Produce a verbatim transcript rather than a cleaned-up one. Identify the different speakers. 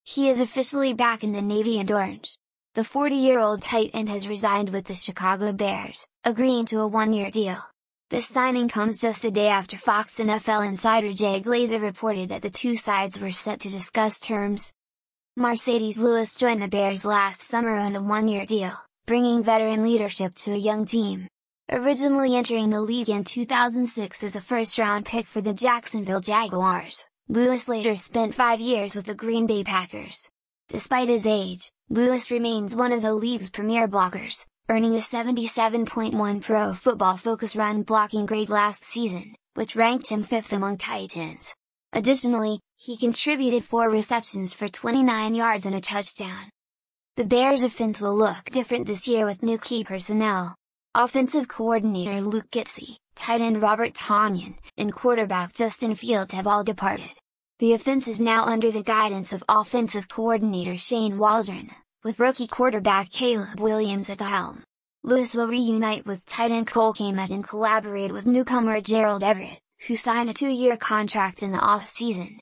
Speaker 1: He is officially back in the Navy and Orange. The forty-year-old tight end has resigned with the Chicago Bears, agreeing to a one-year deal. This signing comes just a day after Fox N F L insider Jay Glazer reported that the two sides were set to discuss terms. Marcedes Lewis joined the Bears last summer on a one-year deal, bringing veteran leadership to a young team. Originally entering the league in two thousand six as a first-round pick for the Jacksonville Jaguars, Lewis later spent five years with the Green Bay Packers. Despite his age, Lewis remains one of the league's premier blockers, earning a seventy-seven point one Pro Football Focus run blocking grade last season, which ranked him fifth among tight ends. Additionally, he contributed four receptions for twenty-nine yards and a touchdown. The Bears' offense will look different this year with new key personnel. Offensive coordinator Luke Getsy, tight end Robert Tonyan, and quarterback Justin Fields have all departed. The offense is now under the guidance of offensive coordinator Shane Waldron, with rookie quarterback Caleb Williams at the helm. Lewis will reunite with tight end Cole Kmet and collaborate with newcomer Gerald Everett, who signed a two-year contract in the off-season.